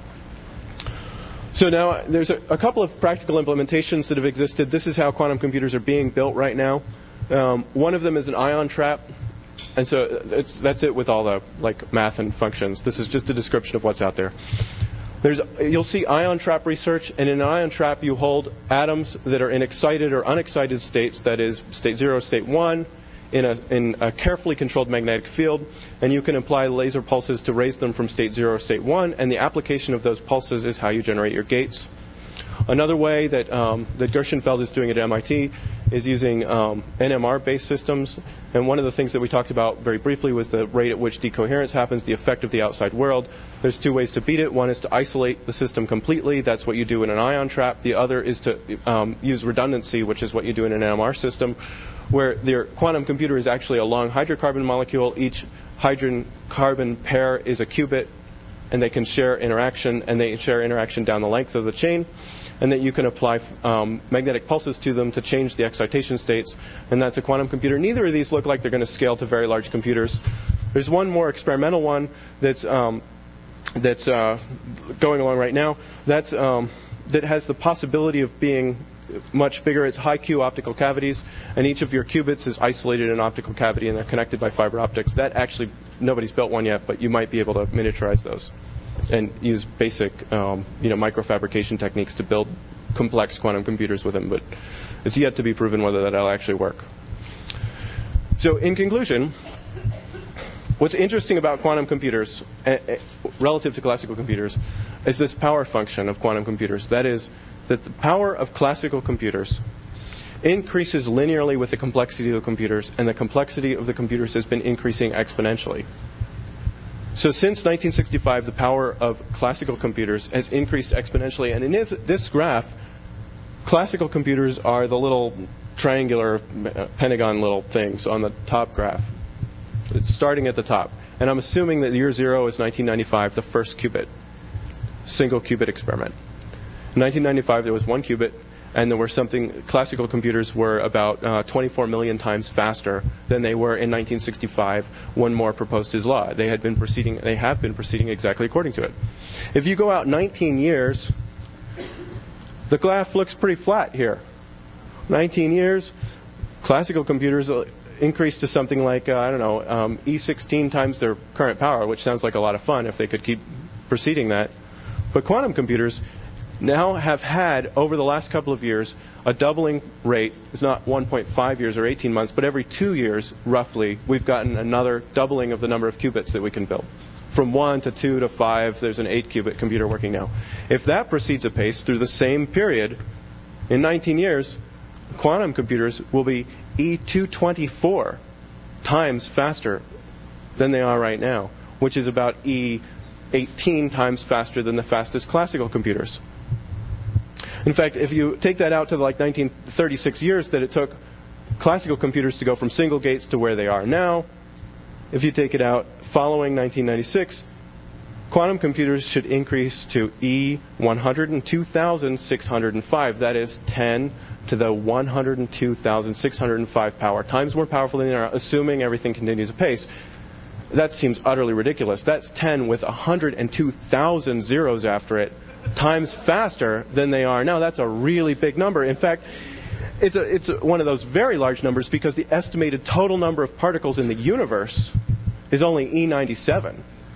So now there's a couple of practical implementations that have existed. This is how quantum computers are being built right now. One of them is an ion trap. And so that's it with all the math and functions. This is just a description of what's out there. You'll see ion trap research, and in an ion trap you hold atoms that are in excited or unexcited states, that is state 0, state 1, in a carefully controlled magnetic field, and you can apply laser pulses to raise them from state 0 to state 1, and the application of those pulses is how you generate your gates. Another way that Gershenfeld is doing at MIT is using NMR-based systems. And one of the things that we talked about very briefly was the rate at which decoherence happens, the effect of the outside world. There's 2 ways to beat it. One is to isolate the system completely. That's what you do in an ion trap. The other is to use redundancy, which is what you do in an NMR system, where their quantum computer is actually a long hydrocarbon molecule. Each hydrogen-carbon pair is a qubit, and they can share interaction, and they share interaction down the length of the chain, and that you can apply magnetic pulses to them to change the excitation states, and that's a quantum computer. Neither of these look like they're going to scale to very large computers. There's one more experimental one that's going along right now. That has the possibility of being much bigger. It's high Q optical cavities, and each of your qubits is isolated in an optical cavity, and they're connected by fiber optics. That actually, nobody's built one yet, but you might be able to miniaturize those and use basic, microfabrication techniques to build complex quantum computers with them. But it's yet to be proven whether that'll actually work. So, in conclusion, what's interesting about quantum computers relative to classical computers is this power function of quantum computers. That is, that the power of classical computers increases linearly with the complexity of the computers, and the complexity of the computers has been increasing exponentially. So since 1965, the power of classical computers has increased exponentially, and in this graph, classical computers are the little triangular pentagon little things on the top graph. It's starting at the top. And I'm assuming that year 0 is 1995, the first qubit, single qubit experiment. In 1995, there was 1 qubit, and there were classical computers were about 24 million times faster than they were in 1965 when Moore proposed his law. They have been proceeding exactly according to it. If you go out 19 years, the graph looks pretty flat here. 19 years, classical computers increase to something like, E16 times their current power, which sounds like a lot of fun if they could keep proceeding that. But quantum computers now have had, over the last couple of years, a doubling rate. It's not 1.5 years or 18 months, but every 2 years, roughly, we've gotten another doubling of the number of qubits that we can build. From 1 to 2 to 5, there's an 8-qubit computer working now. If that proceeds apace through the same period, in 19 years, quantum computers will be E224 times faster than they are right now, which is about E18 times faster than the fastest classical computers. In fact, if you take that out to 1936 years that it took classical computers to go from single gates to where they are now. If you take it out following 1996, quantum computers should increase to E102,605. That is 10 to the 102,605 power, times more powerful than they are, assuming everything continues apace. That seems utterly ridiculous. That's 10 with 102,000 zeros after it, times faster than they are now. That's a really big number. In fact, it's one of those very large numbers because the estimated total number of particles in the universe is only E97.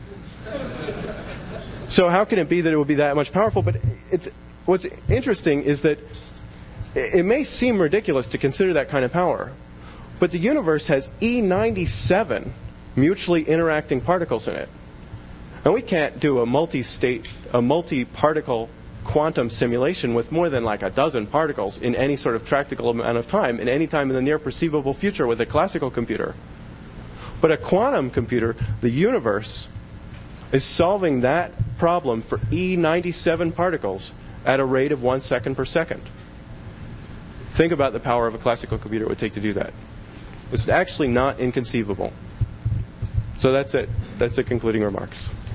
So how can it be that it would be that much powerful? But what's interesting is that it may seem ridiculous to consider that kind of power, but the universe has E97 mutually interacting particles in it. And we can't do a multi-particle quantum simulation with more than like a dozen particles in any sort of practical amount of time, in any time in the near perceivable future with a classical computer. But a quantum computer, the universe, is solving that problem for E97 particles at a rate of 1 second per second. Think about the power of a classical computer it would take to do that. It's actually not inconceivable. So that's it. That's the concluding remarks.